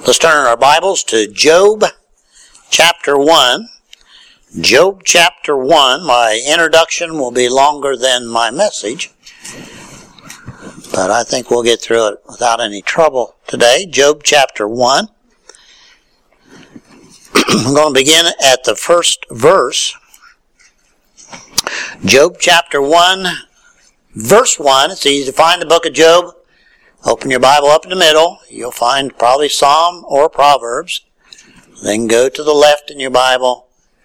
Let's turn our Bibles to Job chapter 1. Job chapter 1. My introduction will be longer than my message, but I think we'll get through it without any trouble today. Job chapter 1. I'm going to begin at the first verse. Job chapter 1, verse 1. It's easy to find the book of Job. Open your Bible up in the middle. You'll find probably Psalm or Proverbs. Then go to the left in your Bible.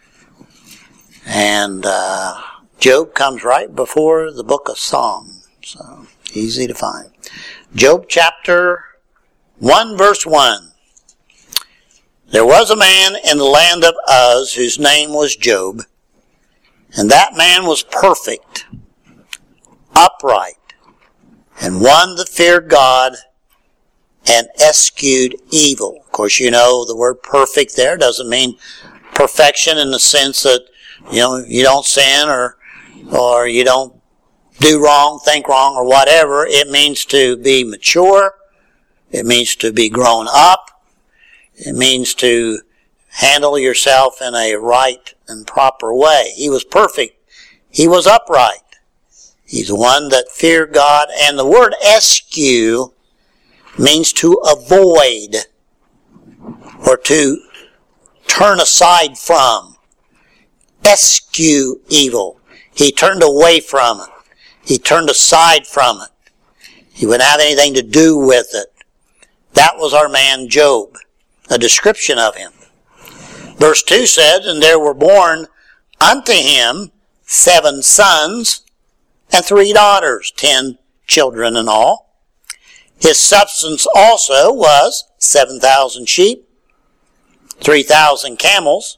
And Job comes right before the book of Psalm. So, easy to find. Job chapter 1, verse 1. There was a man in the land of Uz whose name was Job. And that man was perfect, upright, and one that feared God and eschewed evil. Of course, you know the word perfect there doesn't mean perfection in the sense that, you don't sin or you don't do wrong, think wrong, or whatever. It means to be mature. It means to be grown up. It means to handle yourself in a right and proper way. He was perfect. He was upright. He's the one that feared God. And the word eschew means to avoid or to turn aside from. Eschew evil. He turned away from it. He turned aside from it. He wouldn't have anything to do with it. That was our man Job. A description of him. Verse 2 said, And there were born unto him 7 sons and 3 daughters, 10 children in all. His substance also was 7,000 sheep, 3,000 camels,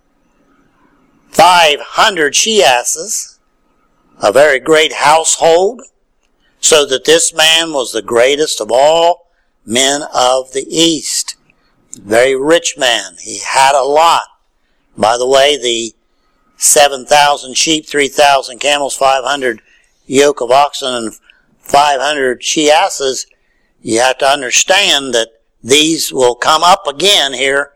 500 she-asses, a very great household, so that this man was the greatest of all men of the East. Very rich man. He had a lot. By the way, the 7,000 sheep, 3,000 camels, 500 yoke of oxen, and 500 she-asses, you have to understand that these will come up again here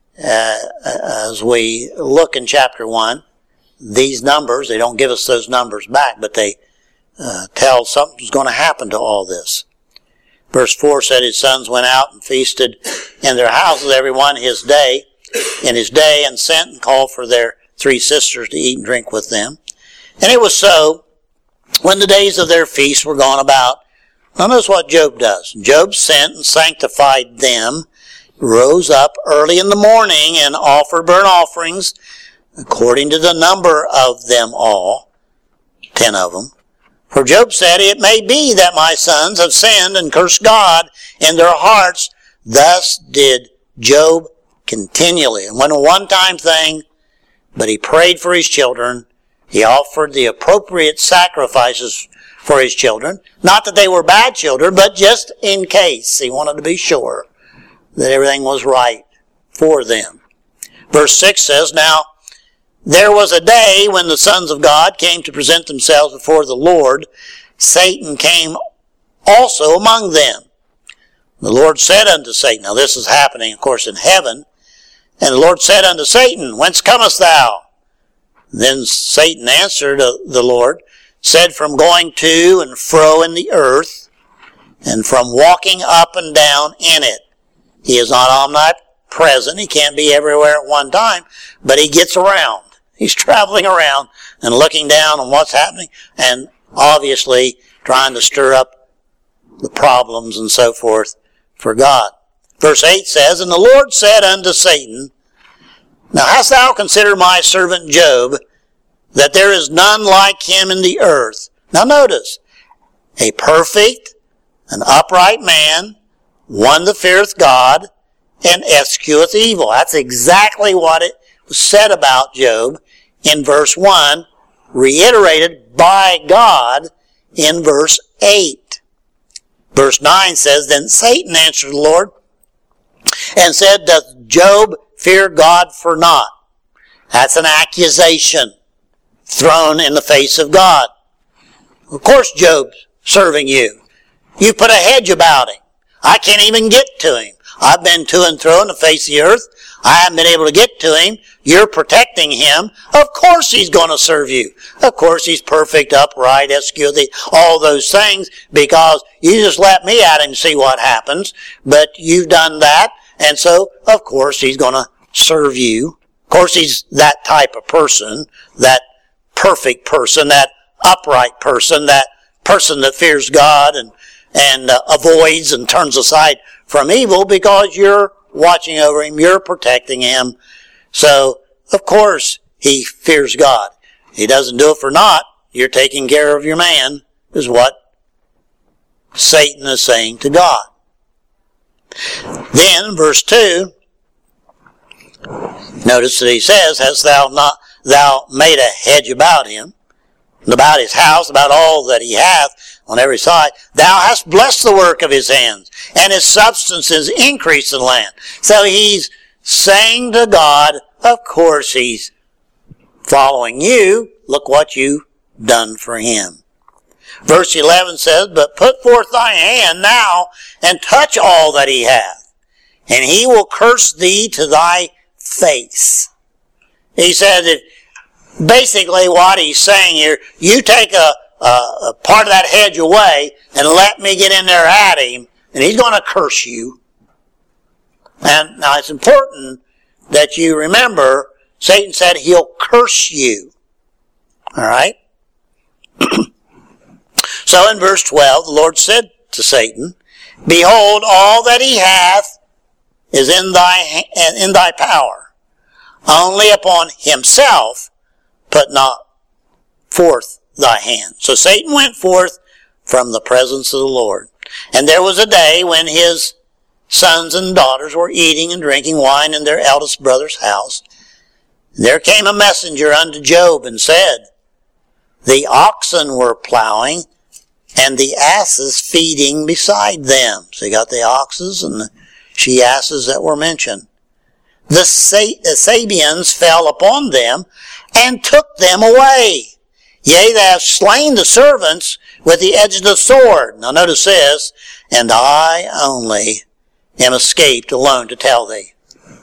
as we look in chapter 1. These numbers, they don't give us those numbers back, but they tell something's going to happen to all this. Verse 4 said his sons went out and feasted in their houses, every one in his day, and sent and called for their 3 sisters to eat and drink with them. And it was so, when the days of their feast were gone about, now notice what Job does. Job sent and sanctified them, rose up early in the morning and offered burnt offerings, according to the number of them all, 10 of them. For Job said, It may be that my sons have sinned and cursed God in their hearts. Thus did Job continually. It wasn't a one-time thing, but he prayed for his children. He offered the appropriate sacrifices for his children. Not that they were bad children, but just in case. He wanted to be sure that everything was right for them. Verse 6 says, Now there was a day when the sons of God came to present themselves before the Lord. Satan came also among them. The Lord said unto Satan, now this is happening, of course, in heaven. And the Lord said unto Satan, Whence comest thou? Then Satan answered the Lord, said, From going to and fro in the earth, and from walking up and down in it. He is not omnipresent. He can't be everywhere at one time, but he gets around. He's traveling around and looking down on what's happening, and obviously trying to stir up the problems and so forth for God. Verse 8 says, And the Lord said unto Satan, Now hast thou considered my servant Job, that there is none like him in the earth? Now notice, a perfect, an upright man, one that feareth God, and escheweth evil. That's exactly what it was said about Job in verse 1, reiterated by God in verse 8. Verse 9 says, Then Satan answered the Lord, and said, Doth Job fear God for naught? That's an accusation thrown in the face of God. Of course Job's serving you. You put a hedge about him. I can't even get to him. I've been to and fro on the face of the earth. I haven't been able to get to him. You're protecting him. Of course he's going to serve you. Of course he's perfect, upright, SQD, all those things, because you just let me at him and see what happens. But you've done that, and so, of course, he's going to serve you. Of course, he's that type of person, that perfect person, that upright person, that person that fears God and avoids and turns aside from evil, because you're watching over him, you're protecting him. So, of course, he fears God. He doesn't do it for naught. You're taking care of your man, is what Satan is saying to God. Then, verse 2, notice that he says, hast thou made a hedge about him, and about his house, about all that he hath on every side. Thou hast blessed the work of his hands, and his substance is increased in the land. So he's saying to God, of course he's following you. Look what you've done for him. Verse 11 says, but put forth thy hand now, and touch all that he hath, and he will curse thee to thy face. He said that basically what he's saying here, you take a part of that hedge away and let me get in there at him, and he's going to curse you. And now it's important that you remember, Satan said he'll curse you. All right? So in verse 12, the Lord said to Satan, behold, all that he hath is in thy power. Only upon himself put not forth thy hand. So Satan went forth from the presence of the Lord. And there was a day when his sons and daughters were eating and drinking wine in their eldest brother's house. There came a messenger unto Job and said, the oxen were plowing, and the asses feeding beside them. So you got the oxes and the she-asses that were mentioned. The Sabeans fell upon them and took them away. Yea, they have slain the servants with the edge of the sword. Now notice this, and I only am escaped alone to tell thee.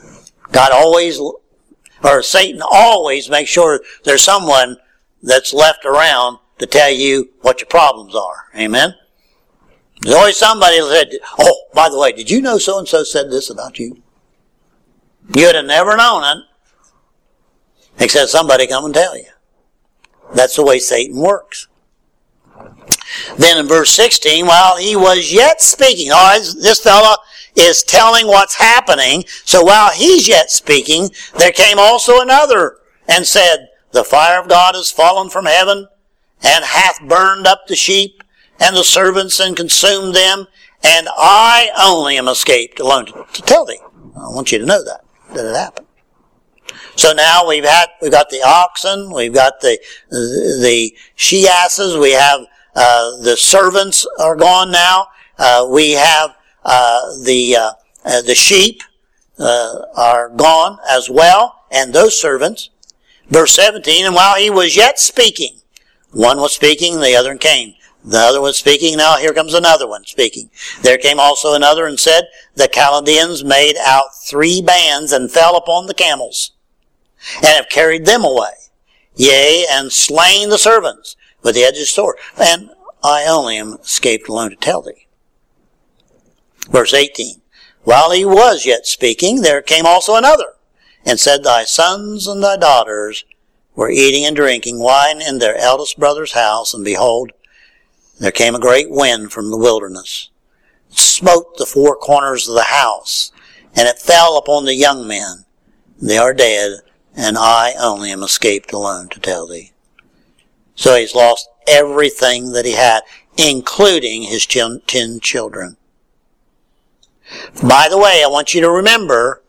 Satan always makes sure there's someone that's left around to tell you what your problems are. Amen? There's always somebody that said, oh, by the way, did you know so-and-so said this about you? You'd have never known it, except somebody come and tell you. That's the way Satan works. Then in verse 16, while he was yet speaking, all right, this fellow is telling what's happening, so while he's yet speaking, there came also another and said, the fire of God is fallen from heaven, and hath burned up the sheep and the servants and consumed them, and I only am escaped alone to tell thee. I want you to know that it happened. So now we've got the oxen, we've got the she-asses, we have the servants are gone now, we have the sheep are gone as well, and those servants. Verse 17, and while he was yet speaking, one was speaking, the other came. The other was speaking, now here comes another one speaking. There came also another and said, the Chaldeans made out 3 bands and fell upon the camels, and have carried them away. Yea, and slain the servants with the edge of the sword. And I only am escaped alone to tell thee. Verse 18, while he was yet speaking, there came also another, and said, thy sons and thy daughters were eating and drinking wine in their eldest brother's house, and behold, there came a great wind from the wilderness. It smote the 4 corners of the house, and it fell upon the young men. They are dead, and I only am escaped alone to tell thee. So he's lost everything that he had, including his 10 children. By the way, I want you to remember,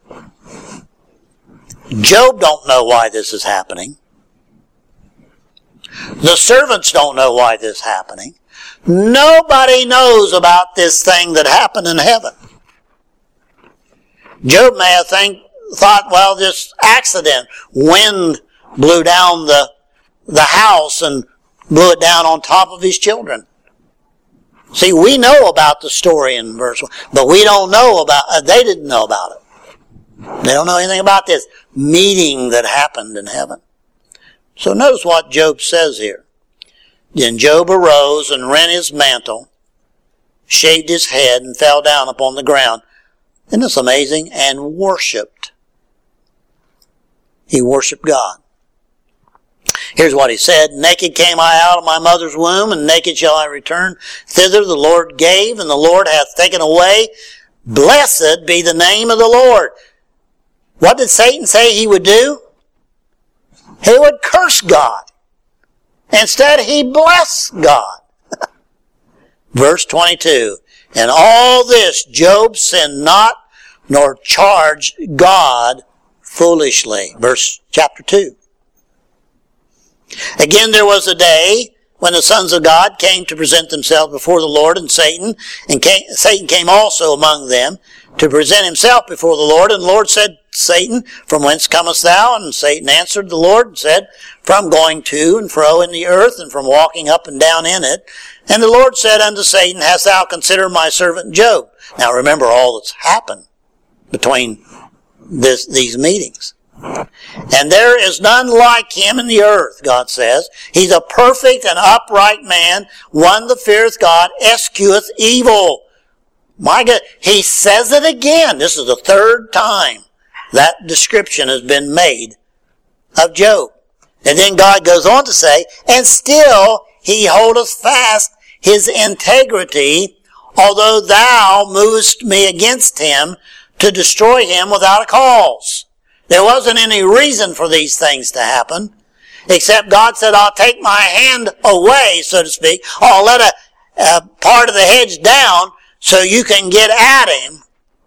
Job don't know why this is happening. The servants don't know why this is happening. Nobody knows about this thing that happened in heaven. Job may have thought, well, this accident, wind blew down the house and blew it down on top of his children. See, we know about the story in verse 1, but we don't know about, they didn't know about it. They don't know anything about this meeting that happened in heaven. So notice what Job says here. Then Job arose and rent his mantle, shaved his head, and fell down upon the ground. Isn't this amazing? And worshipped. He worshipped God. Here's what he said. Naked came I out of my mother's womb, and naked shall I return. Thither the Lord gave, and the Lord hath taken away. Blessed be the name of the Lord. What did Satan say he would do? He would curse God. Instead, he blessed God. Verse 22. In all this Job sinned not, nor charged God foolishly. Verse chapter 2. Again there was a day when the sons of God came to present themselves before the Lord and Satan, and Satan came also among them to present himself before the Lord. And the Lord said, Satan, from whence comest thou? And Satan answered the Lord and said, from going to and fro in the earth, and from walking up and down in it. And the Lord said unto Satan, hast thou considered my servant Job? Now remember all that's happened between these meetings. And there is none like him in the earth, God says. He's a perfect and upright man, one that feareth God, escheweth evil. My God, he says it again. This is the third time that description has been made of Job. And then God goes on to say, and still he holdeth fast his integrity, although thou movest me against him to destroy him without a cause. There wasn't any reason for these things to happen, except God said, I'll take my hand away, so to speak. I'll let a part of the hedge down so you can get at him.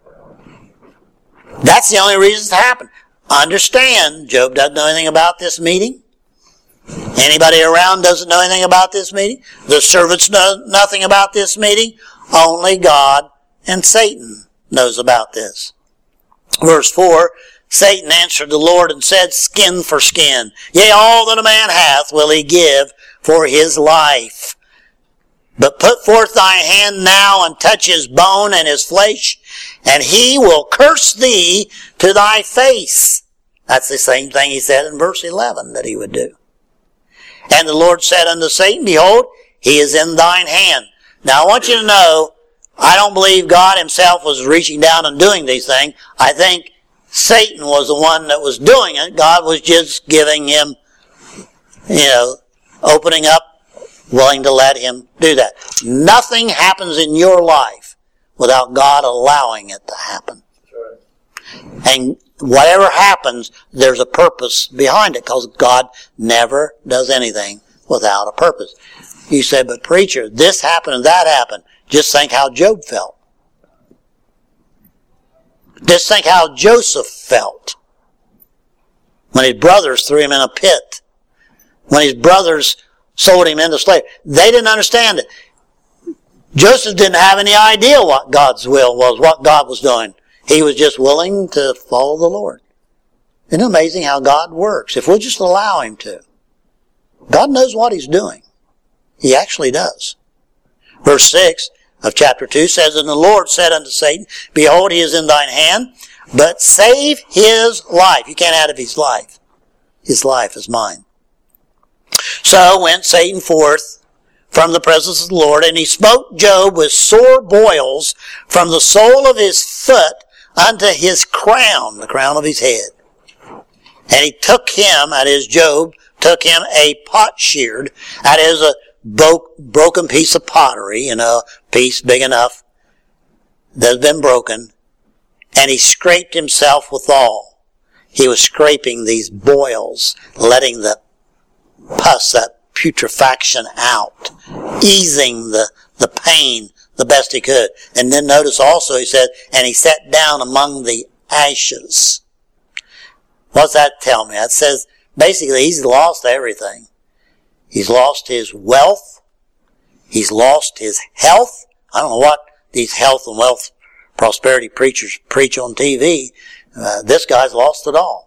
That's the only reason it happened. Understand, Job doesn't know anything about this meeting. Anybody around doesn't know anything about this meeting. The servants know nothing about this meeting. Only God and Satan knows about this. Verse 4, Satan answered the Lord and said, skin for skin. Yea, all that a man hath will he give for his life. But put forth thy hand now and touch his bone and his flesh, and he will curse thee to thy face. That's the same thing he said in verse 11 that he would do. And the Lord said unto Satan, behold, he is in thine hand. Now I want you to know, I don't believe God himself was reaching down and doing these things. I think Satan was the one that was doing it. God was just giving him, opening up, willing to let him do that. Nothing happens in your life without God allowing it to happen. Sure. And whatever happens, there's a purpose behind it, because God never does anything without a purpose. You say, but preacher, this happened and that happened. Just think how Job felt. Just think how Joseph felt when his brothers threw him in a pit, when his brothers sold him into slavery. They didn't understand it. Joseph didn't have any idea what God's will was, what God was doing. He was just willing to follow the Lord. Isn't it amazing how God works? If we'll just allow him to. God knows what he's doing. He actually does. Verse 6 of chapter 2 says, and the Lord said unto Satan, behold, he is in thine hand, but save his life. You can't have his life. His life is mine. So went Satan forth from the presence of the Lord, and he smote Job with sore boils from the sole of his foot unto his crown, the crown of his head. And he took him, that is Job, took him a potsherd, that is a broken piece of pottery, a piece big enough that has been broken, and he scraped himself withal. He was scraping these boils, letting the pus, that putrefaction out, easing the pain the best he could. And then notice also he said, and he sat down among the ashes. What's that tell me? That says basically he's lost everything. He's lost his wealth. He's lost his health. I don't know what these health and wealth prosperity preachers preach on TV. This guy's lost it all.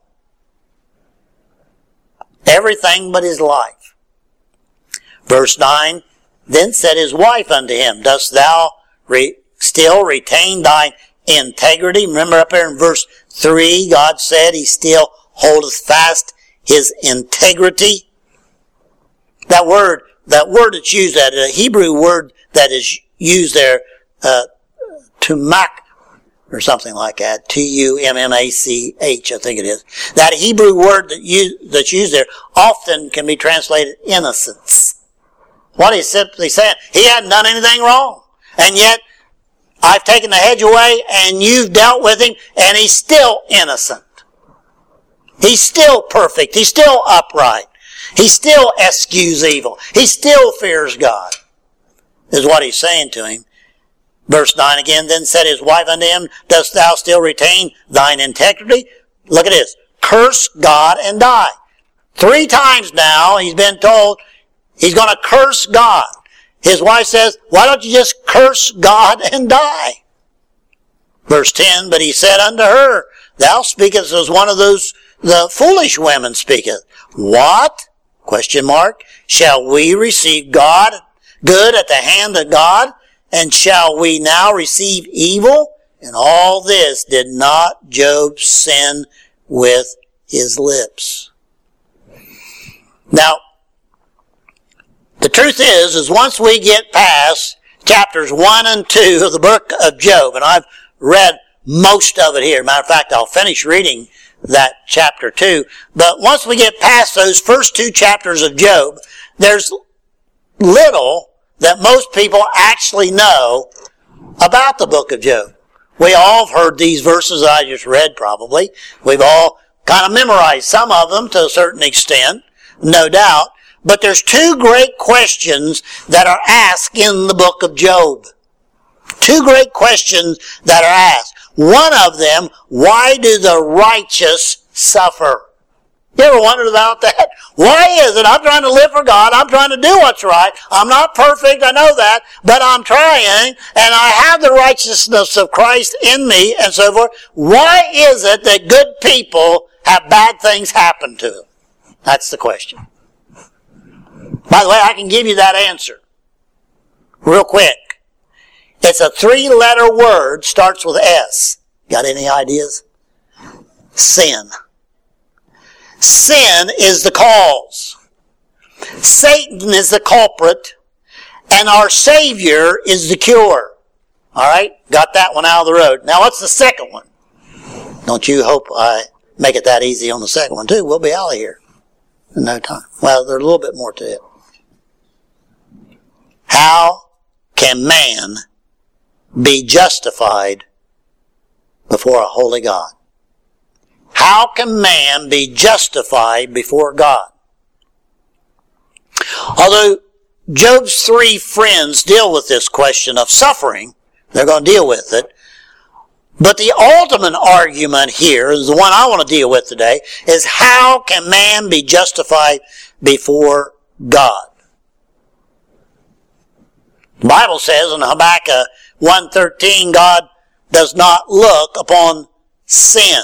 Everything but his life. Verse 9, Then said his wife unto him, Dost thou still retain thine integrity? Remember up there in verse 3, God said he still holdeth fast his integrity. That word that's used there, the Hebrew word that is used there, tumak, or something like that, Tummach, I think it is. That Hebrew word that's used there often can be translated innocence. What he's simply saying, he hadn't done anything wrong. And yet, I've taken the hedge away and you've dealt with him and he's still innocent. He's still perfect. He's still upright. He still eschews evil. He still fears God, is what he's saying to him. Verse 9 again, then said his wife unto him, Dost thou still retain thine integrity? Look at this. Curse God and die. 3 times now he's been told he's going to curse God. His wife says, why don't you just curse God and die? Verse 10, but he said unto her, Thou speakest as one of those, the foolish women speaketh. What? Question mark. Shall we receive God good at the hand of God? And shall we now receive evil? And all this did not Job sin with his lips. Now, the truth is once we get past chapters 1 and 2 of the book of Job, and I've read most of it here. Matter of fact, I'll finish reading that chapter 2. But once we get past those first 2 chapters of Job, there's little that most people actually know about the book of Job. We all have heard these verses I just read probably. We've all kind of memorized some of them to a certain extent, no doubt. But there's 2 great questions that are asked in the book of Job. 2 great questions that are asked. One of them, why do the righteous suffer? You ever wondered about that? Why is it? I'm trying to live for God. I'm trying to do what's right. I'm not perfect. I know that. But I'm trying. And I have the righteousness of Christ in me and so forth. Why is it that good people have bad things happen to them? That's the question. By the way, I can give you that answer real quick. It's a 3-letter word, starts with S. Got any ideas? Sin. Sin is the cause. Satan is the culprit. And our Savior is the cure. Alright? Got that one out of the road. Now what's the second one? Don't you hope I make it that easy on the second one too. We'll be out of here in no time. Well, there's a little bit more to it. How can man be justified before a holy God? How can man be justified before God? Although Job's 3 friends deal with this question of suffering, they're going to deal with it. But the ultimate argument here, is the one I want to deal with today, is how can man be justified before God? The Bible says in Habakkuk 1:13, God does not look upon sin.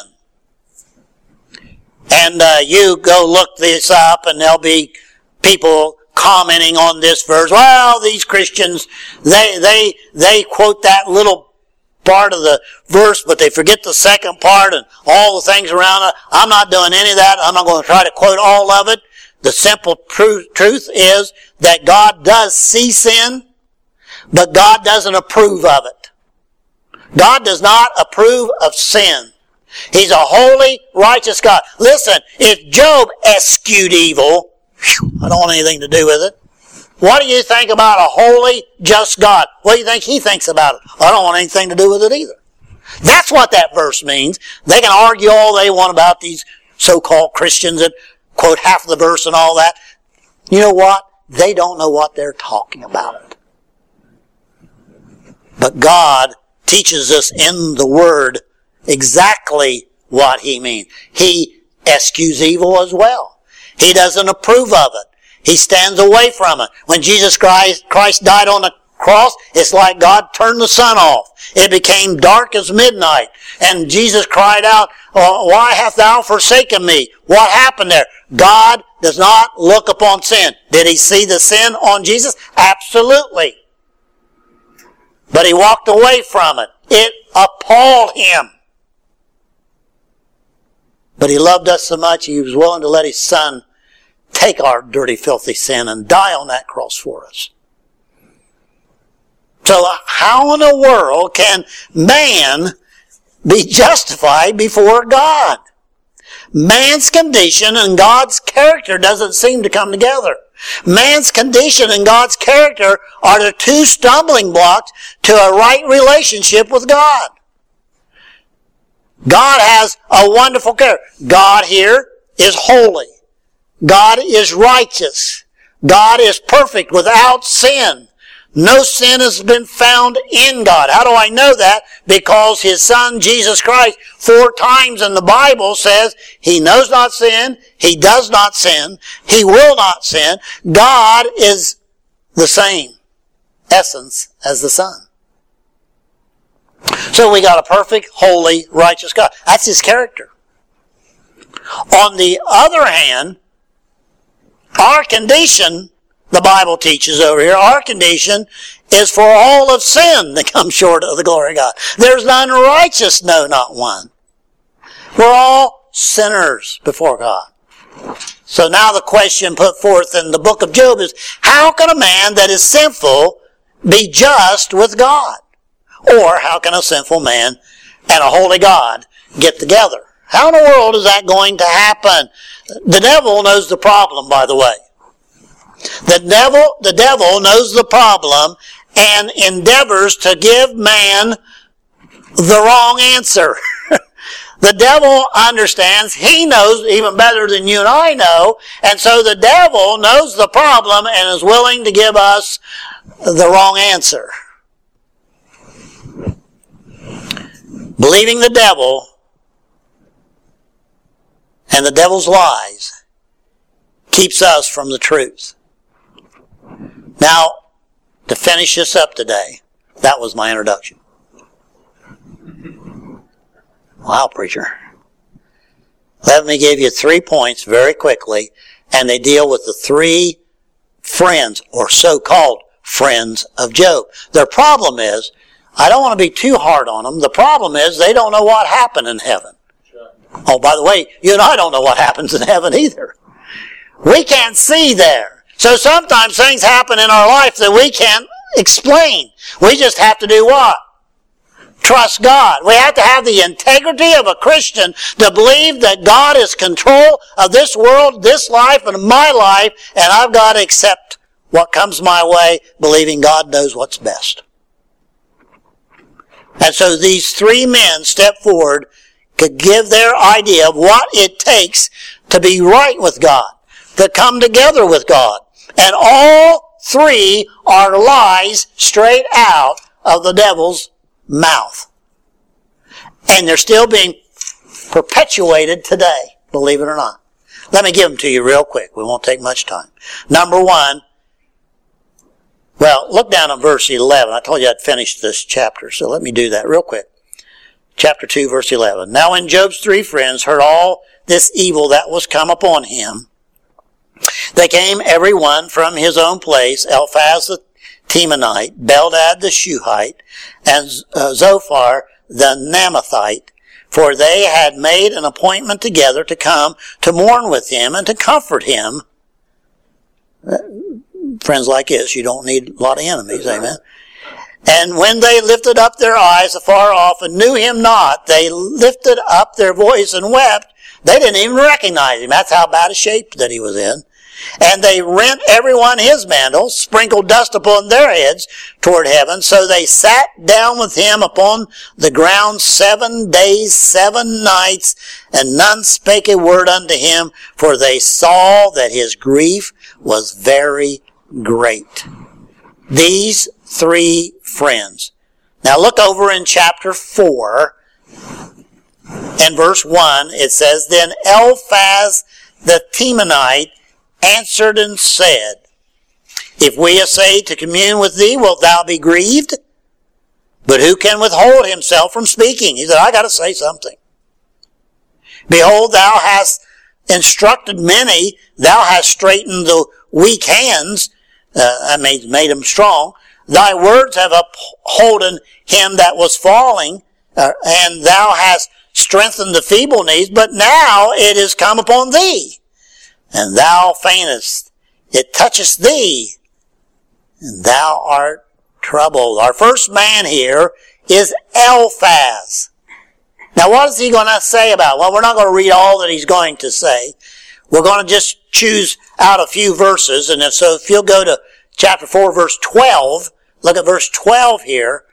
And you go look this up and there'll be people commenting on this verse. Well, these Christians, they quote that little part of the verse, but they forget the second part and all the things around it. I'm not doing any of that. I'm not going to try to quote all of it. The simple truth is that God does see sin, but God doesn't approve of it. God does not approve of sin. He's a holy, righteous God. Listen, if Job eschewed evil, I don't want anything to do with it. What do you think about a holy, just God? What do you think he thinks about it? I don't want anything to do with it either. That's what that verse means. They can argue all they want about these so-called Christians that quote half of the verse and all that. You know what? They don't know what they're talking about. But God teaches us in the Word exactly what he means. He eschews evil as well. He doesn't approve of it. He stands away from it. When Jesus Christ died on the cross, it's like God turned the sun off. It became dark as midnight. And Jesus cried out, why hast thou forsaken me? What happened there? God does not look upon sin. Did he see the sin on Jesus? Absolutely. But he walked away from it. It appalled him. But he loved us so much, he was willing to let his Son take our dirty, filthy sin and die on that cross for us. So how in the world can man be justified before God? Man's condition and God's character doesn't seem to come together. Man's condition and God's character are the two stumbling blocks to a right relationship with God. God has a wonderful character. God here is holy. God is righteous. God is perfect without sin. No sin has been found in God. How do I know that? Because His Son, Jesus Christ, 4 times in the Bible says He knows not sin, He does not sin, He will not sin. God is the same essence as the Son. So we got a perfect, holy, righteous God. That's His character. On the other hand, our condition, the Bible teaches over here, our condition is for all of sin that come short of the glory of God. There's none righteous, no, not one. We're all sinners before God. So now the question put forth in the book of Job is, how can a man that is sinful be just with God? Or how can a sinful man and a holy God get together? How in the world is that going to happen? The devil knows the problem, by the way. The devil knows the problem and endeavors to give man the wrong answer. The devil understands, he knows even better than you and I know, and so the devil knows the problem and is willing to give us the wrong answer. Believing the devil and the devil's lies keeps us from the truth. Now, to finish this up today, that was my introduction. Wow, preacher. Let me give you 3 points very quickly, and they deal with the 3 friends, or so-called friends of Job. Their problem is, I don't want to be too hard on them, the problem is they don't know what happened in heaven. Oh, by the way, you and I don't know what happens in heaven either. We can't see there. So sometimes things happen in our life that we can't explain. We just have to do what? Trust God. We have to have the integrity of a Christian to believe that God is in control of this world, this life, and my life, and I've got to accept what comes my way, believing God knows what's best. And so these 3 men step forward to give their idea of what it takes to be right with God, to come together with God. And all 3 are lies straight out of the devil's mouth. And they're still being perpetuated today, believe it or not. Let me give them to you real quick. We won't take much time. Number 1, well, look down at verse 11. I told you I'd finish this chapter, so let me do that real quick. Chapter 2, verse 11. Now when Job's 3 friends heard all this evil that was come upon him, they came every one from his own place, Eliphaz the Temanite, Bildad the Shuhite, and Zophar the Naamathite, for they had made an appointment together to come to mourn with him and to comfort him. Friends like this, you don't need a lot of enemies, amen. And when they lifted up their eyes afar off and knew him not, they lifted up their voice and wept. They didn't even recognize him. That's how bad a shape that he was in. And they rent everyone his mantle, sprinkled dust upon their heads toward heaven. So they sat down with him upon the ground 7 days, 7 nights, and none spake a word unto him, for they saw that his grief was very great. These 3 friends. Now look over in chapter 4, and verse 1, it says, Then Eliphaz the Temanite answered and said, If we essay to commune with thee, wilt thou be grieved? But who can withhold himself from speaking? He said, I got to say something. Behold, thou hast instructed many, thou hast straightened the weak hands, made them strong. Thy words have upholden him that was falling, and thou hast strengthened the feeble knees, but now it is come upon thee, and thou faintest. It toucheth thee, and thou art troubled. Our first man here is Eliphaz. Now what is he going to say about it? Well, we're not going to read all that he's going to say. We're going to just choose out a few verses, and if you'll go to chapter 4, verse 12, look at verse 12 here.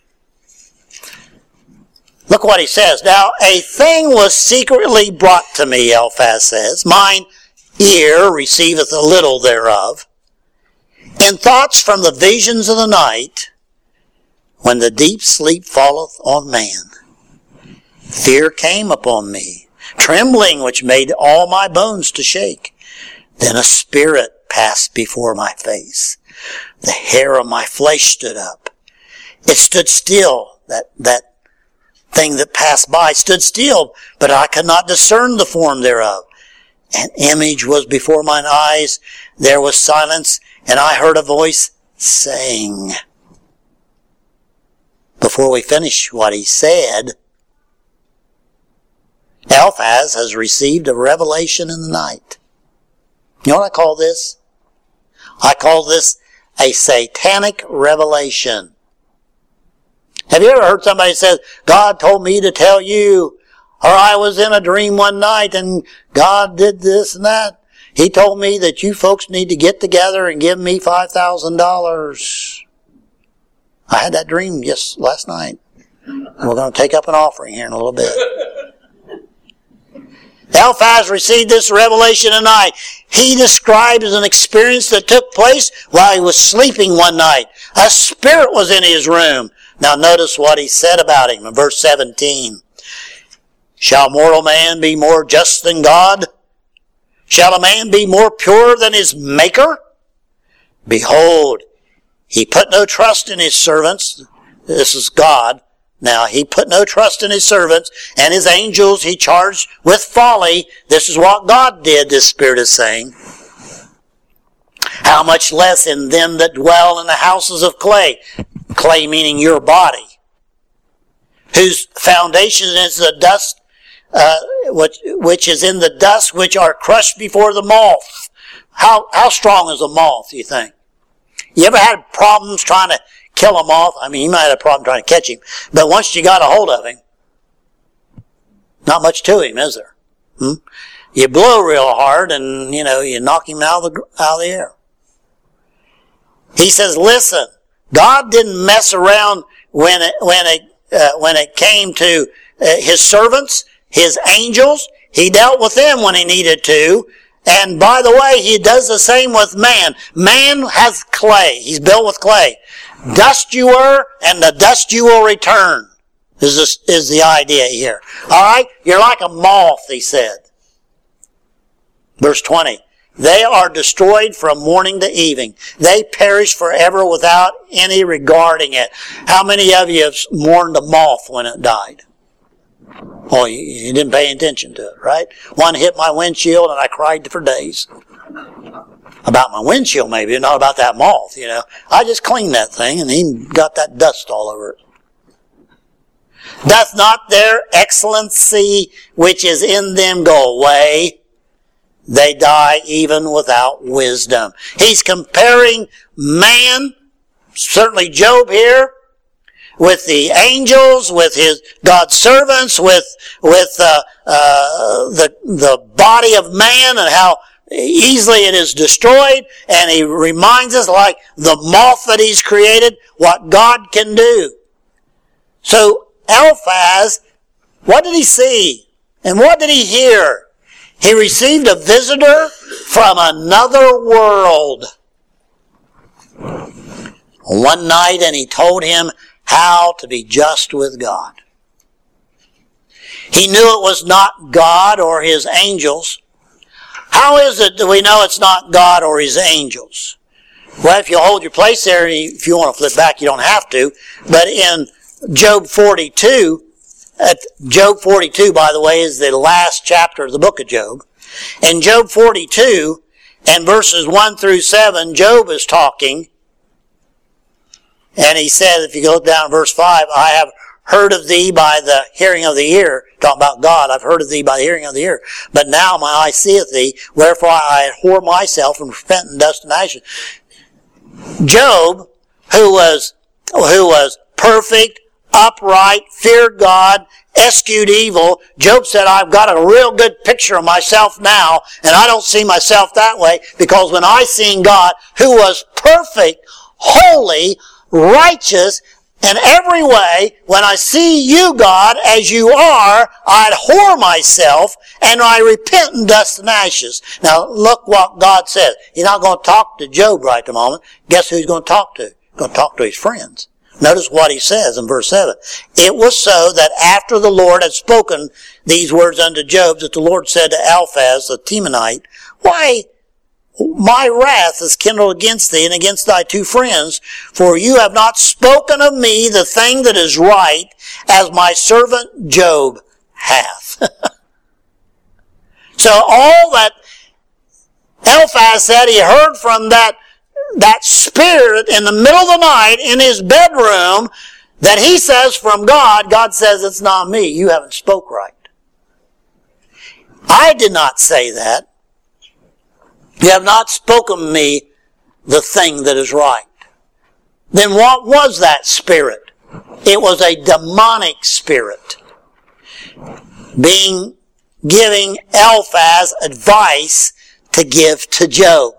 Look what he says. Now, a thing was secretly brought to me, Eliphaz says. Mine ear receiveth a little thereof. In thoughts from the visions of the night, when the deep sleep falleth on man, fear came upon me, trembling which made all my bones to shake. Then a spirit passed before my face. The hair of my flesh stood up. It stood still, that thing that passed by stood still, but I could not discern the form thereof. An image was before mine eyes. There was silence, and I heard a voice saying. Before we finish what he said, Eliphaz has received a revelation in the night. You know what I call this? I call this a satanic revelation. Have you ever heard somebody say, God told me to tell you, or I was in a dream one night and God did this and that. He told me that you folks need to get together and give me $5,000. I had that dream just last night. We're going to take up an offering here in a little bit. Eliphaz received this revelation tonight. He described as an experience that took place while he was sleeping one night. A spirit was in his room. Now notice what he said about him in verse 17. Shall mortal man be more just than God? Shall a man be more pure than his Maker? Behold, he put no trust in his servants. This is God. Now, he put no trust in his servants, and his angels he charged with folly. This is what God did, this Spirit is saying. How much less in them that dwell in the houses of clay. Clay meaning your body. Whose foundation is the dust, which is in the dust, which are crushed before the moth. How strong is a moth, you think? You ever had problems trying to kill a moth? I mean, you might have a problem trying to catch him, but once you got a hold of him, not much to him, is there? You blow real hard and, you knock him out of the air. He says, listen, God didn't mess around when it came to his servants, his angels. He dealt with them when he needed to. And by the way, he does the same with man. Man has clay. He's built with clay. Dust you were, and the dust you will return, is the idea here. Alright? You're like a moth, he said. Verse 20. They are destroyed from morning to evening. They perish forever without any regarding it. How many of you have mourned a moth when it died? Oh, you didn't pay attention to it, right? One hit my windshield and I cried for days. About my windshield maybe, not about that moth, I just cleaned that thing and he got that dust all over it. Doth not their excellency which is in them go away? They die even without wisdom. He's comparing man, certainly Job here, with the angels, with his God's servants, with the body of man and how easily it is destroyed. And he reminds us, like the moth that he's created, what God can do. So Eliphaz, what did he see? And what did he hear? He received a visitor from another world one night, and he told him how to be just with God. He knew it was not God or his angels. How is it that we know it's not God or his angels? Well, if you hold your place there, if you want to flip back, you don't have to. But in Job 42, Job 42, by the way, is the last chapter of the book of Job. In Job 42 and verses 1 through 7, Job is talking. And he said, if you go down to verse 5, I have heard of thee by the hearing of the ear. Talking about God, I've heard of thee by the hearing of the ear. But now my eye seeth thee, wherefore I abhor myself and repent in dust and ashes. Job, who was perfect, upright, feared God, eschewed evil, Job said, I've got a real good picture of myself now, and I don't see myself that way, because when I seen God, who was perfect, holy, righteous, in every way, when I see you, God, as you are, I abhor myself, and I repent in dust and ashes. Now, look what God says. He's not going to talk to Job right at the moment. Guess who he's going to talk to? He's going to talk to his friends. Notice what he says in verse 7. It was so that after the Lord had spoken these words unto Job, that the Lord said to Eliphaz the Temanite, Why, my wrath is kindled against thee and against thy two friends, for you have not spoken of me the thing that is right, as my servant Job hath. So all that Eliphaz said he heard from that spirit in the middle of the night in his bedroom, that he says from God, God says, it's not me, you haven't spoke right. I did not say that. You have not spoken me the thing that is right. Then what was that spirit? It was a demonic spirit. Giving Eliphaz advice to give to Job.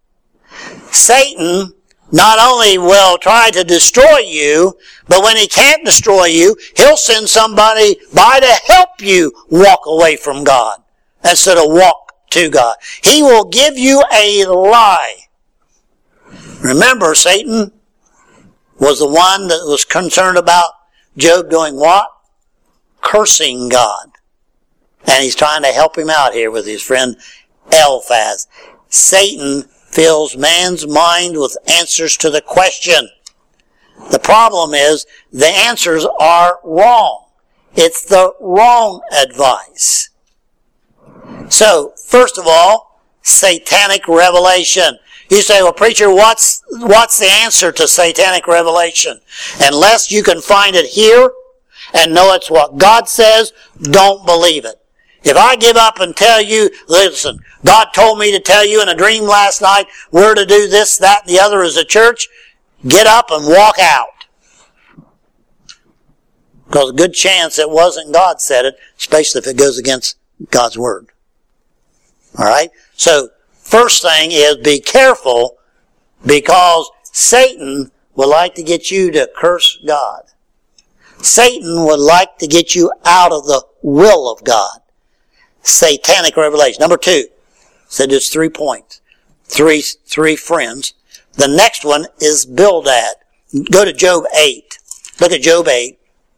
Satan not only will try to destroy you, but when he can't destroy you, he'll send somebody by to help you walk away from God instead of walk to God. He will give you a lie. Remember, Satan was the one that was concerned about Job doing what? Cursing God. And he's trying to help him out here with his friend Eliphaz. Satan fills man's mind with answers to the question. The problem is the answers are wrong. It's the wrong advice. So, first of all, satanic revelation. You say, well, preacher, what's the answer to satanic revelation? Unless you can find it here and know it's what God says, don't believe it. If I give up and tell you, listen, God told me to tell you in a dream last night, we're to do this, that, and the other as a church, get up and walk out. Because a good chance it wasn't God said it, especially if it goes against God's Word. Alright? So, first thing is be careful, because Satan would like to get you to curse God. Satan would like to get you out of the will of God. Satanic revelation. Number 2. So there's 3 points. Three friends. The next one is Bildad. Go to Job 8. Look at Job 8.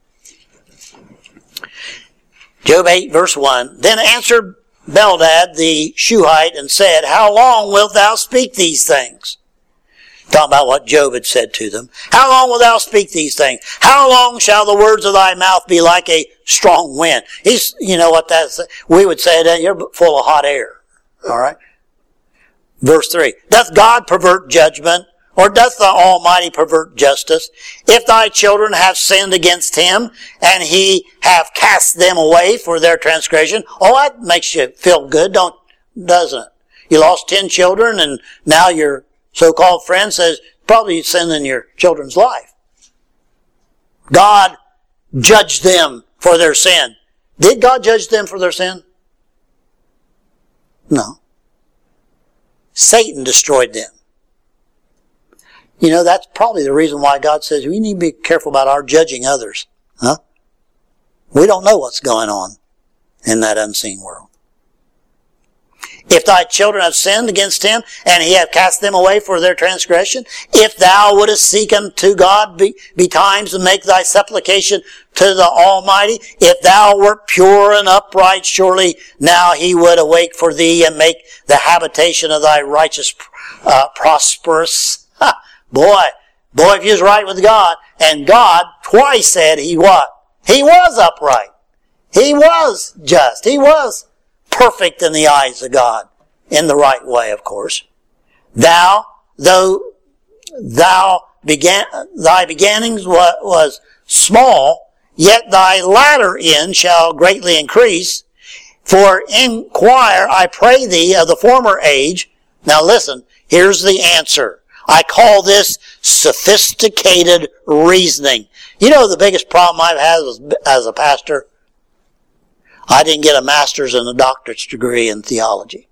Job 8 verse 1. Then answered Bildad the Shuhite and said, How long wilt thou speak these things? Talking about what Job had said to them. How long wilt thou speak these things? How long shall the words of thy mouth be like a strong wind? You know what that's, we would say that you're full of hot air. Alright? Verse 3. Doth God pervert judgment? Or doth the Almighty pervert justice? If thy children have sinned against him, and he have cast them away for their transgression, oh, that makes you feel good, doesn't it? You lost 10 children, and now your so-called friend says, probably you sinned in your children's life. God judged them for their sin. Did God judge them for their sin? No. Satan destroyed them. You know, that's probably the reason why God says we need to be careful about our judging others. Huh? We don't know what's going on in that unseen world. If thy children have sinned against him, and he have cast them away for their transgression, if thou wouldest seek unto God betimes and make thy supplication to the Almighty, if thou wert pure and upright, surely now he would awake for thee and make the habitation of thy righteous prosperous. Ha! Boy, if you was right with God, and God twice said he what? He was upright. He was just. He was perfect in the eyes of God. In the right way, of course. Though thy beginnings was small, yet thy latter end shall greatly increase. For inquire, I pray thee, of the former age. Now listen, here's the answer. I call this sophisticated reasoning. You know the biggest problem I've had as a pastor? I didn't get a master's and a doctorate's degree in theology.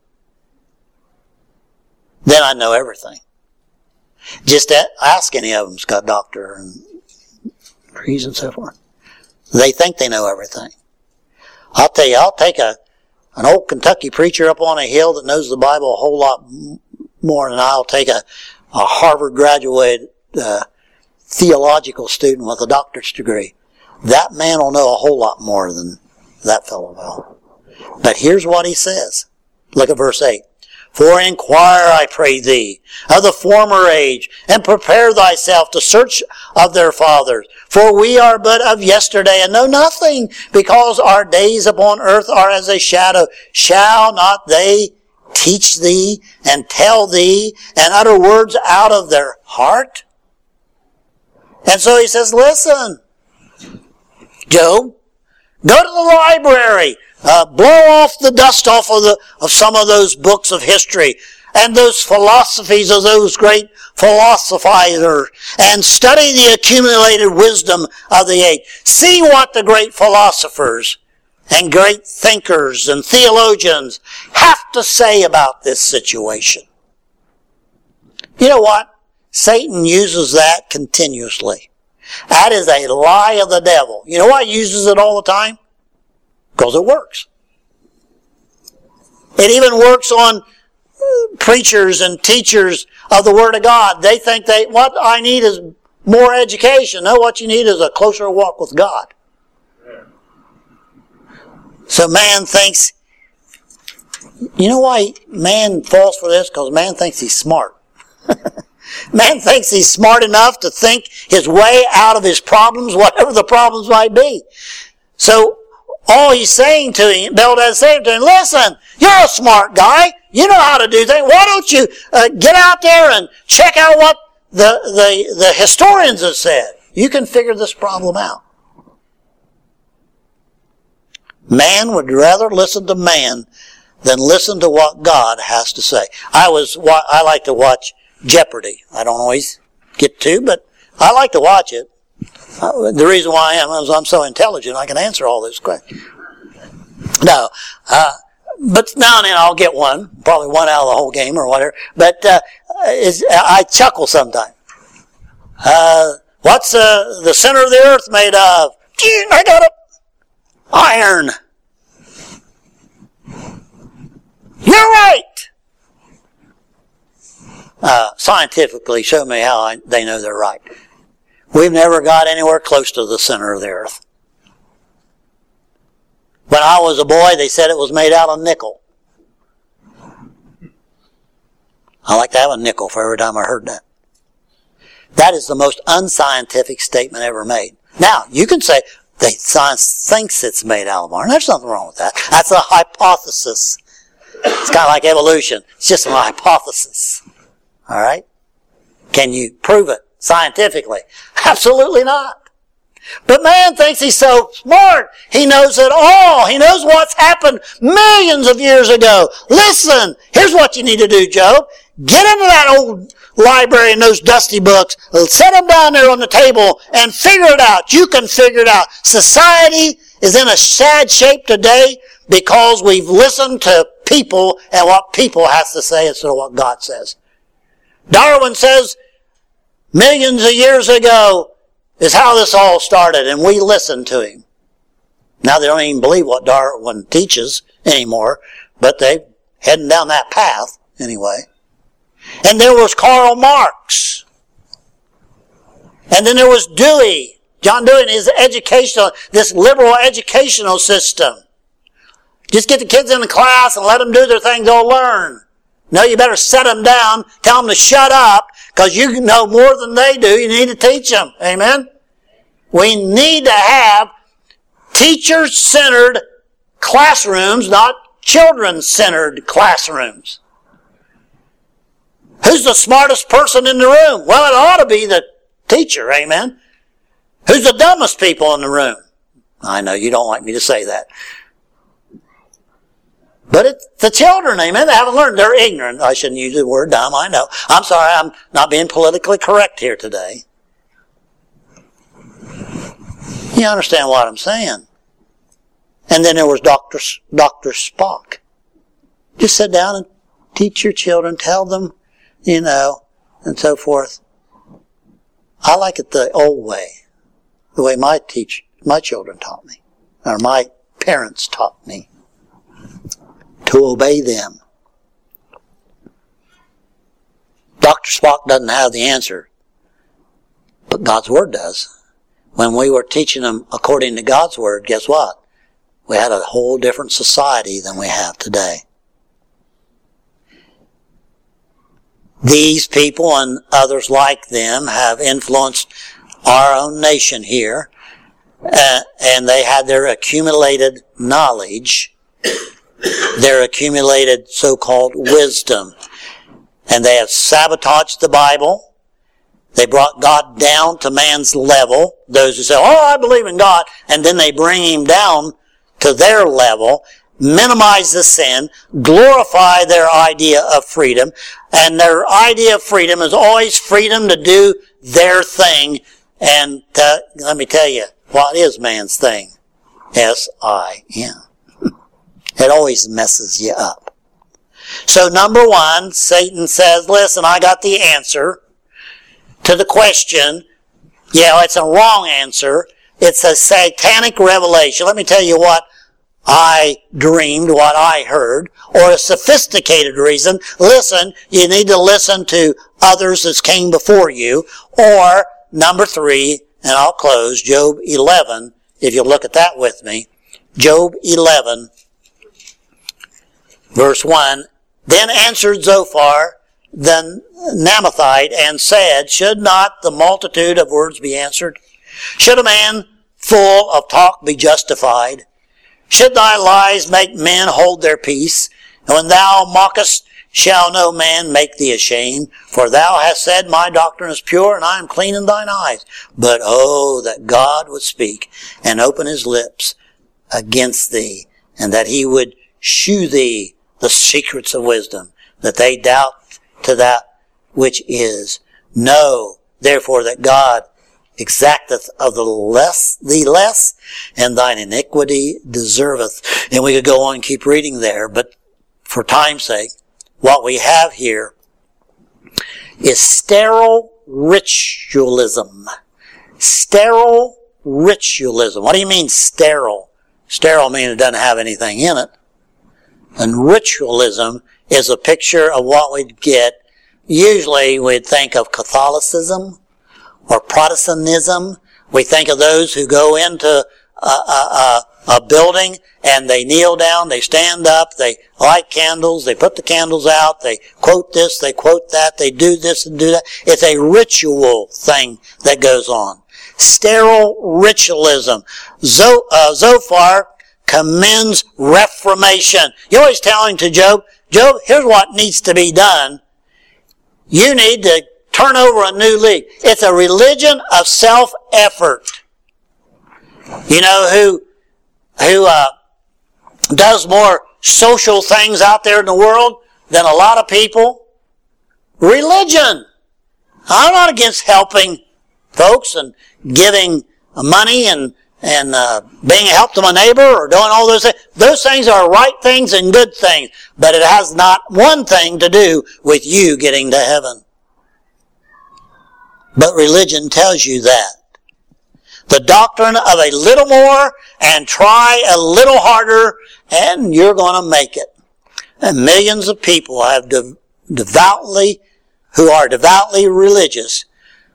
Then I know everything. Just ask any of them who's got doctor and degrees and so forth. They think they know everything. I'll tell you, I'll take an old Kentucky preacher up on a hill that knows the Bible a whole lot more than I'll take a Harvard graduate theological student with a doctorate degree. That man will know a whole lot more than that fellow will. But here's what he says. Look at verse 8. For inquire, I pray thee, of the former age, and prepare thyself to search of their fathers. For we are but of yesterday, and know nothing, because our days upon earth are as a shadow. Shall not they teach thee, and tell thee, and utter words out of their heart? And so he says, listen, Job, go to the library. Blow off the dust off of some of those books of history and those philosophies of those great philosophizers, and study the accumulated wisdom of the age. See what the great philosophers and great thinkers and theologians have to say about this situation. You know what? Satan uses that continuously. That is a lie of the devil. You know why he uses it all the time? Because it works. It even works on preachers and teachers of the Word of God. They think what I need is more education. No, what you need is a closer walk with God. So man thinks, you know why man falls for this? Because man thinks he's smart. Man thinks he's smart enough to think his way out of his problems, whatever the problems might be. So all he's saying to him, Bildad saying to him, listen, you're a smart guy. You know how to do things. Why don't you get out there and check out what the historians have said? You can figure this problem out. Man would rather listen to man than listen to what God has to say. I like to watch Jeopardy. I don't always get to, but I like to watch it. The reason why I am is I'm so intelligent I can answer all those questions. No, but now and then I'll get one, probably one out of the whole game or whatever. But I chuckle sometimes. What's the center of the earth made of? I got it. Iron. You're right. Scientifically, show me how they know they're right. We've never got anywhere close to the center of the earth. When I was a boy, they said it was made out of nickel. I like to have a nickel for every time I heard that. That is the most unscientific statement ever made. Now, you can say, science thinks it's made out of iron. There's nothing wrong with that. That's a hypothesis. It's kind of like evolution. It's just a hypothesis. All right? Can you prove it scientifically? Absolutely not. But man thinks he's so smart. He knows it all. He knows what's happened millions of years ago. Listen, here's what you need to do, Job. Get into that old library and those dusty books. Set them down there on the table and figure it out. You can figure it out. Society is in a sad shape today because we've listened to people and what people have to say instead of what God says. Darwin says millions of years ago is how this all started, and we listened to him. Now they don't even believe what Darwin teaches anymore, but they're heading down that path anyway. And there was Karl Marx. And then there was Dewey, John Dewey, and his this liberal educational system. Just get the kids in the class and let them do their thing, they'll learn. No, you better set them down, tell them to shut up, because you know more than they do. You need to teach them. Amen? We need to have teacher-centered classrooms, not children-centered classrooms. Who's the smartest person in the room? Well, it ought to be the teacher, amen? Who's the dumbest people in the room? I know you don't like me to say that. But it's the children, amen? They haven't learned. They're ignorant. I shouldn't use the word dumb, I know. I'm sorry, I'm not being politically correct here today. You understand what I'm saying? And then there was Dr. Spock. Just sit down and teach your children, tell them, and so forth. I like it the old way, the way my children taught me, or my parents taught me, to obey them. Dr. Spock doesn't have the answer, but God's Word does. When we were teaching them according to God's Word, guess what? We had a whole different society than we have today. These people and others like them have influenced our own nation here, and they had their accumulated knowledge, their accumulated so-called wisdom, and they have sabotaged the Bible. They brought God down to man's level, those who say, oh, I believe in God, and then they bring Him down to their level, minimize the sin, glorify their idea of freedom, and their idea of freedom is always freedom to do their thing. And let me tell you, what is man's thing? S-I-N. It always messes you up. So number one, Satan says, listen, I got the answer to the question. Yeah, it's a wrong answer. It's a satanic revelation. Let me tell you what I dreamed, what I heard, or a sophisticated reason. Listen, you need to listen to others that came before you. Or, number three, and I'll close, Job 11, if you'll look at that with me. Job 11, verse 1. Then answered Zophar the Naamathite and said, should not the multitude of words be answered? Should a man full of talk be justified? Should thy lies make men hold their peace? And when thou mockest, shall no man make thee ashamed? For thou hast said, my doctrine is pure, and I am clean in thine eyes. But oh, that God would speak and open his lips against thee, and that he would shew thee the secrets of wisdom, that they doubt to that which is. Know, therefore, that God exacteth of thee less, and thine iniquity deserveth. And we could go on and keep reading there, but for time's sake, what we have here is sterile ritualism. Sterile ritualism. What do you mean sterile? Sterile means it doesn't have anything in it. And ritualism is a picture of what we'd get. Usually we'd think of Catholicism or Protestantism. We think of those who go into a building and they kneel down, they stand up, they light candles, they put the candles out, they quote this, they quote that, they do this and do that. It's a ritual thing that goes on. Sterile ritualism. Zophar commends reformation. You're always telling to Job, here's what needs to be done. You need to turn over a new leaf. It's a religion of self-effort. You know who does more social things out there in the world than a lot of people? Religion. I'm not against helping folks and giving money and being a help to my neighbor or doing all those things. Those things are right things and good things, but it has not one thing to do with you getting to heaven. But religion tells you that. The doctrine of a little more and try a little harder and you're going to make it. And millions of people have who are devoutly religious,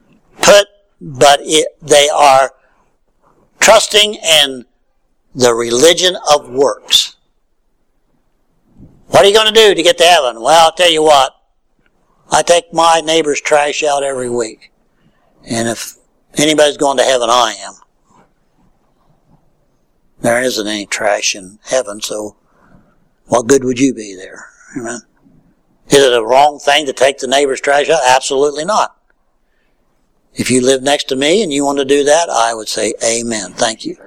they are trusting in the religion of works. What are you going to do to get to heaven? Well, I'll tell you what. I take my neighbor's trash out every week. And if anybody's going to heaven, I am. There isn't any trash in heaven, so what good would you be there? Amen. Is it a wrong thing to take the neighbor's trash out? Absolutely not. If you live next to me and you want to do that, I would say amen. Thank you.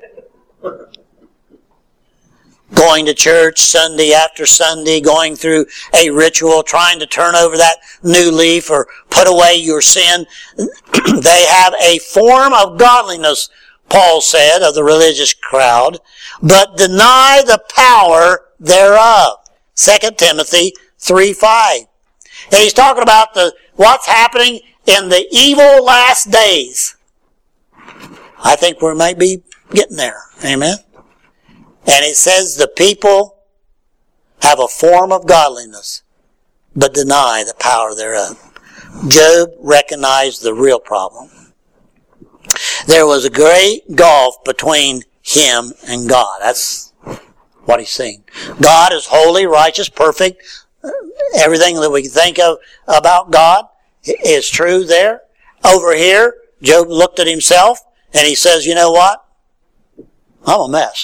Going to church Sunday after Sunday, going through a ritual, trying to turn over that new leaf or put away your sin. They have a form of godliness, Paul said, of the religious crowd, but deny the power thereof. 2 Timothy 3:5. And he's talking about what's happening in the evil last days. I think we might be getting there. Amen. And it says the people have a form of godliness, but deny the power thereof. Job recognized the real problem. There was a great gulf between him and God. That's what he's saying. God is holy, righteous, perfect. Everything that we think of about God is true there. Over here, Job looked at himself and he says, you know what? I'm a mess.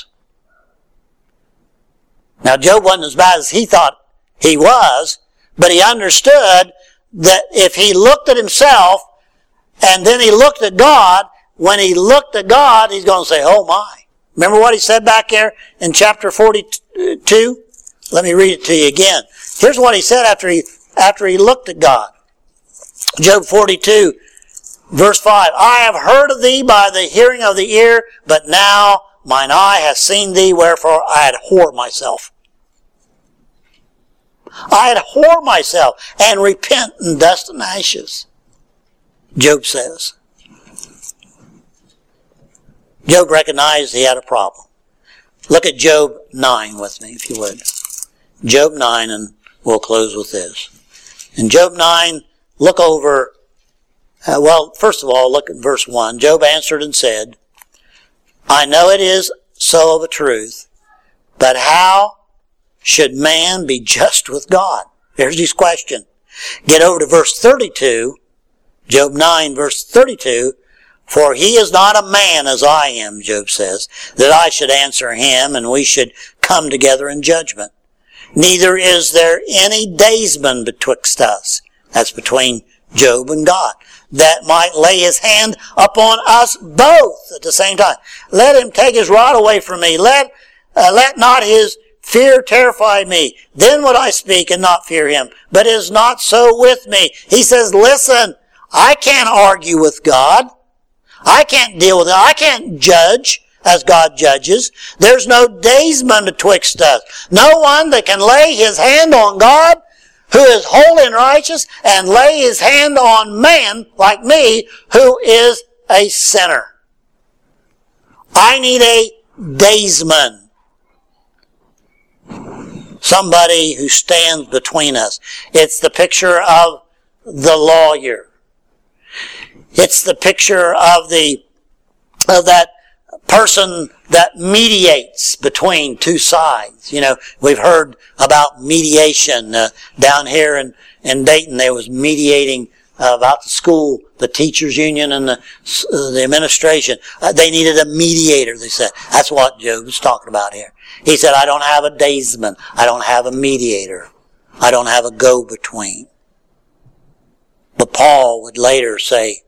Now, Job wasn't as bad as he thought he was, but he understood that if he looked at himself and then he looked at God, when he looked at God, he's going to say, oh my. Remember what he said back there in chapter 42? Let me read it to you again. Here's what he said after he looked at God. Job 42, verse 5. I have heard of thee by the hearing of the ear, but now mine eye hath seen thee, wherefore I abhor myself. I abhor myself and repent in dust and ashes, Job says. Job recognized he had a problem. Look at Job 9 with me, if you would. Job 9, and we'll close with this. In Job 9, look over, first of all, look at verse 1. Job answered and said, I know it is so of a truth, but how should man be just with God? There's his question. Get over to verse 32, Job 9, verse 32. For he is not a man as I am, Job says, that I should answer him and we should come together in judgment. Neither is there any daysman betwixt us. That's between Job and God. That might lay his hand upon us both at the same time. Let him take his rod away from me. Let not his fear terrify me. Then would I speak and not fear him. But it is not so with me. He says, listen, I can't argue with God. I can't deal with it. I can't judge as God judges. There's no daysman betwixt us. No one that can lay his hand on God, who is holy and righteous, and lay his hand on man like me, who is a sinner. I need a daysman. Somebody who stands between us. It's the picture of the lawyer. It's the picture of that person that mediates between two sides. You know, we've heard about mediation down here in Dayton. There was mediating about the school, the teachers union and the administration. They needed a mediator, they said. That's what Job is talking about here. He said, I don't have a daysman. I don't have a mediator. I don't have a go-between. But Paul would later say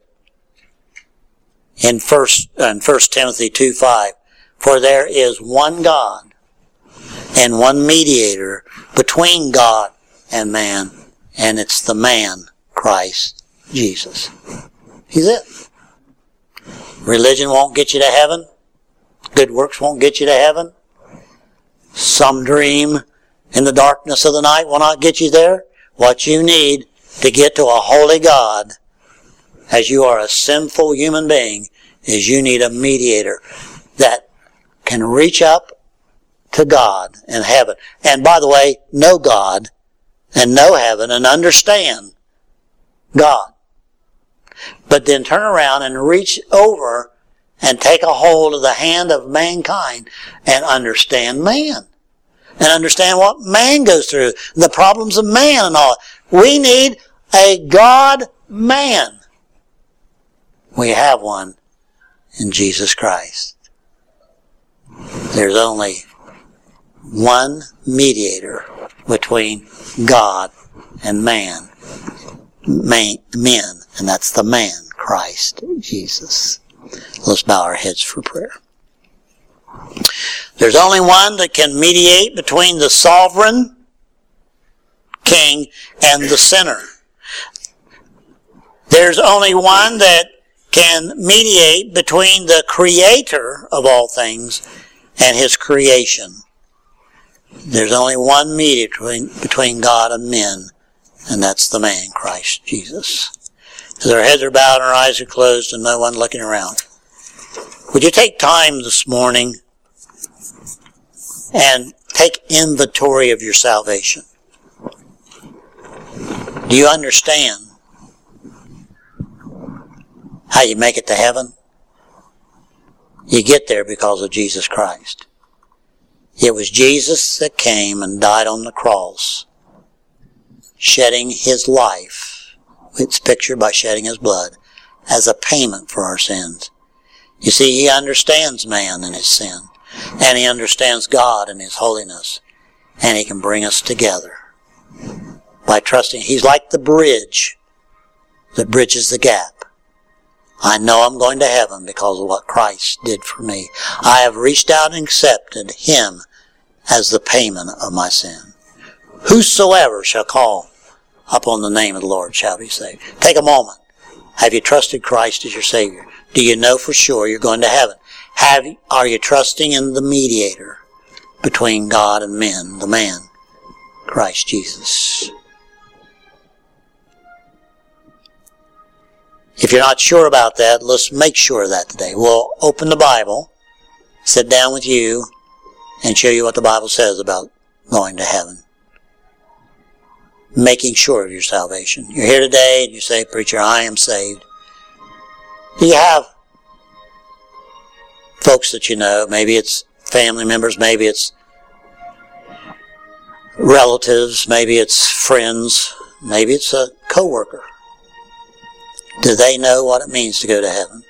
in 1 Timothy 2:5, for there is one God and one mediator between God and man, and it's the man, Christ Jesus. He's it. Religion won't get you to heaven. Good works won't get you to heaven. Some dream in the darkness of the night will not get you there. What you need to get to a holy God, as you are a sinful human being, is you need a mediator that can reach up to God in heaven. And by the way, know God and know heaven and understand God. But then turn around and reach over and take a hold of the hand of mankind and understand man. And understand what man goes through, the problems of man and all. We need a God-man. We have one in Jesus Christ. There's only one mediator between God and men, and that's the man, Christ Jesus. Let's bow our heads for prayer. There's only one that can mediate between the sovereign king and the sinner. There's only one that can mediate between the creator of all things and his creation. There's only one mediator between God and men, and that's the man, Christ Jesus. As our heads are bowed and our eyes are closed and no one looking around, would you take time this morning and take inventory of your salvation? Do you understand how you make it to heaven? You get there because of Jesus Christ. It was Jesus that came and died on the cross, shedding his life. It's pictured by shedding his blood as a payment for our sins. You see, he understands man and his sin, and he understands God and his holiness, and he can bring us together by trusting. He's like the bridge that bridges the gap. I know I'm going to heaven because of what Christ did for me. I have reached out and accepted him as the payment of my sin. Whosoever shall call upon the name of the Lord shall be saved. Take a moment. Have you trusted Christ as your Savior? Do you know for sure you're going to heaven? Are you trusting in the mediator between God and men, the man, Christ Jesus? If you're not sure about that, let's make sure of that today. We'll open the Bible, sit down with you, and show you what the Bible says about going to heaven. Making sure of your salvation. You're here today and you say, "Preacher, I am saved." Do you have folks that you know? Maybe it's family members, maybe it's relatives, maybe it's friends, maybe it's a co-worker. Do they know what it means to go to heaven?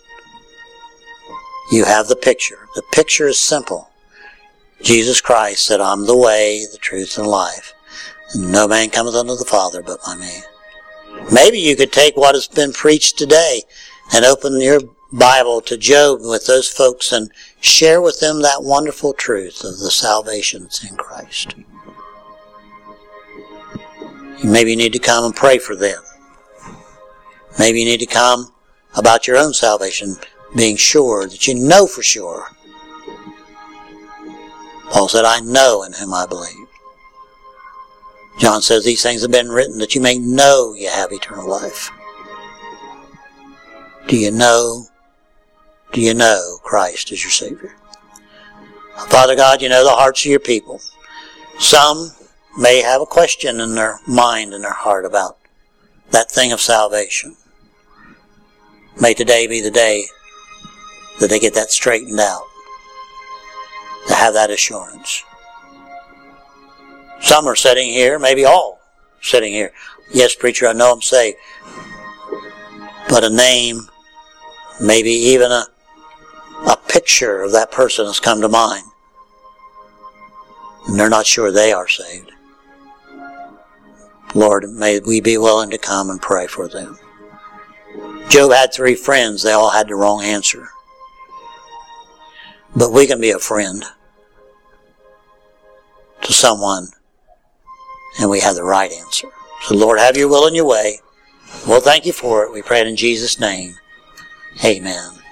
You have the picture. The picture is simple. Jesus Christ said, "I'm the way, the truth, and life. And no man cometh unto the Father but by me." Maybe you could take what has been preached today and open your Bible to Job with those folks and share with them that wonderful truth of the salvation that's in Christ. Maybe you need to come and pray for them. Maybe you need to come about your own salvation, being sure that you know for sure. Paul said, "I know in whom I believe." John says, "These things have been written that you may know you have eternal life." Do you know Christ as your Savior? Father God, you know the hearts of your people. Some may have a question in their mind and their heart about that thing of salvation. May today be the day that they get that straightened out, to have that assurance. Some are sitting here, maybe all sitting here. "Yes, preacher, I know I'm saved." But a name, maybe even a picture of that person has come to mind, and they're not sure they are saved. Lord, may we be willing to come and pray for them. Job had 3 friends. They all had the wrong answer. But we can be a friend to someone, and we have the right answer. So Lord, have your will and your way. We'll thank you for it. We pray it in Jesus' name. Amen.